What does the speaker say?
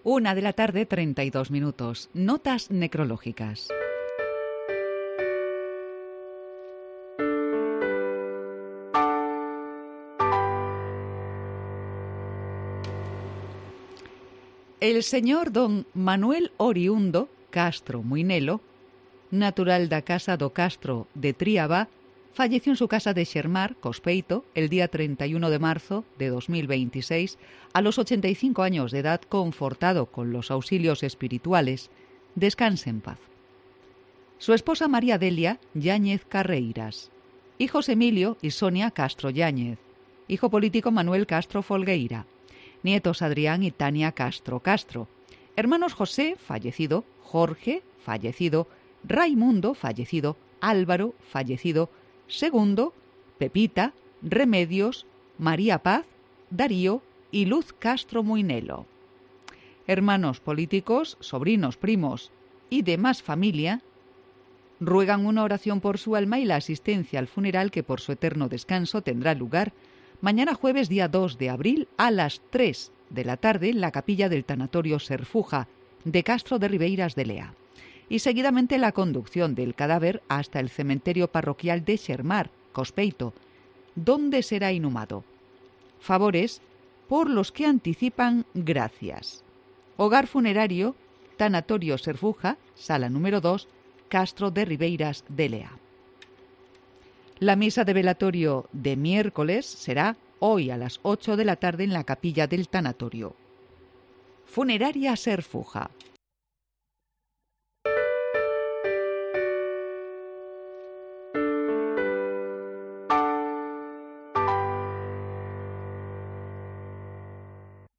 1:32 p.m. Notas necrológicas. El señor don Manuel Oriundo Castro Muinelo, natural da casa do Castro de Tríaba, falleció en su casa de Xermar, Cospeito, el día 31 de marzo de 2026, a los 85 años de edad, confortado con los auxilios espirituales. Descanse en paz. Su esposa María Delia Yáñez Carreiras, hijos Emilio y Sonia Castro Yáñez, hijo político Manuel Castro Folgueira, nietos Adrián y Tania Castro Castro, hermanos José, fallecido, Jorge, fallecido, Raimundo, fallecido, Álvaro, fallecido, Segundo, Pepita, Remedios, María Paz, Darío y Luz Castro Muinelo. Hermanos políticos, sobrinos, primos y demás familia ruegan una oración por su alma y la asistencia al funeral que por su eterno descanso tendrá lugar mañana jueves día 2 de abril a las 3 de la tarde en la capilla del tanatorio Serfuja de Castro de Ribeiras de Lea, y seguidamente la conducción del cadáver hasta el cementerio parroquial de Xermar, Cospeito, donde será inhumado. Favores por los que anticipan gracias. Hogar funerario, tanatorio Serfuja, sala número 2, Castro de Ribeiras de Lea. La misa de velatorio de miércoles será hoy a las 8 de la tarde en la capilla del tanatorio. Funeraria Serfuja.